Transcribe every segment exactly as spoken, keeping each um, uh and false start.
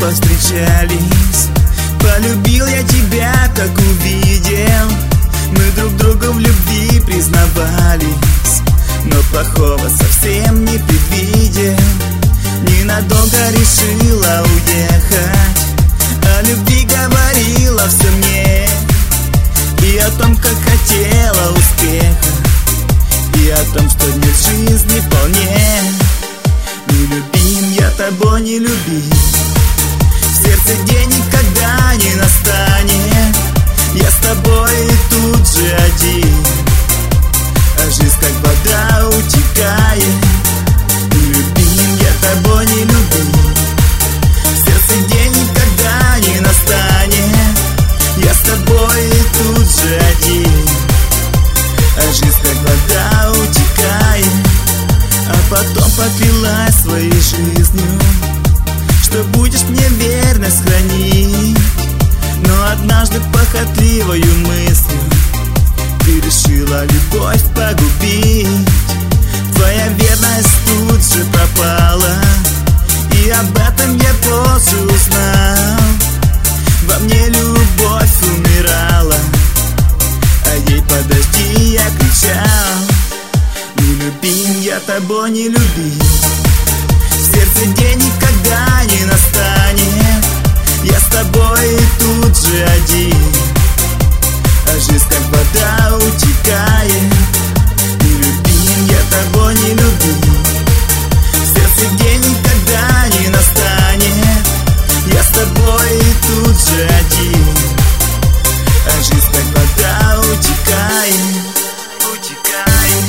повстречались. Полюбил я тебя, как увидел. Мы друг другу в любви признавались, но плохого совсем не предвидел. Ненадолго решила уехать, о любви говорила все мне, и о том, как хотела успеха, и о том, что нет жизни вполне. Не любим, я тобой не любим. В сердце день никогда не настанет. Я с тобой тут же один, а жизнь как вода утекает. Не любим, я тобой не любим. В сердце день никогда не настанет. Я с тобой тут же один, а жизнь как вода утекает. А потом поклялась своей жизнью, что будешь мне верность хранить. Но однажды похотливою мыслью ты решила любовь погубить. Твоя верность тут же пропала, и об этом я позже узнал. Во мне любовь умирала, а ей подожди я кричал. Не любим, я тобой не любим. В сердце день никогда не настанет. Я с тобой тут же один, а жизнь как вода утекает. Не любим, я тобой не любим. В сердце день никогда не настанет. Я с тобой тут же один, а жизнь как вода утекает. Утекает.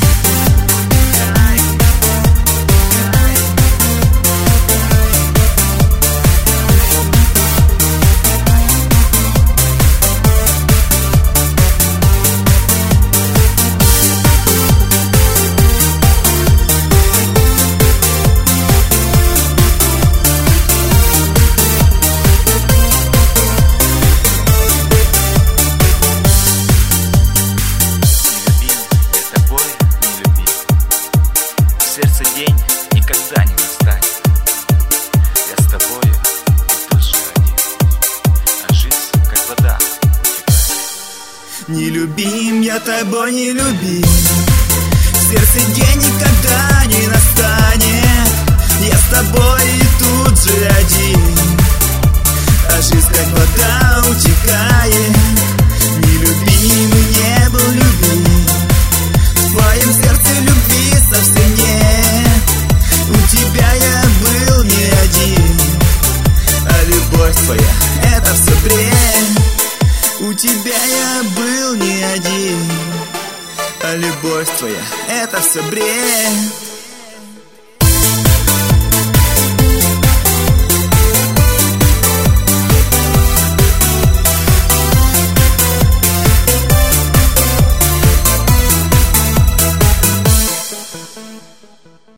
Сердце день никогда не настанет. Я с тобою и тут же один, а жизнь как вода утекает. Не любим, я тобой не любим. В сердце день никогда не настанет. Я с тобой и тут же один, а жизнь как вода утекает. Не любим и не был любим. В твоем сердце любви совсем нет. У тебя я был не один, а любовь твоя — это все бред. У тебя я был не один, а любовь твоя — это все бред.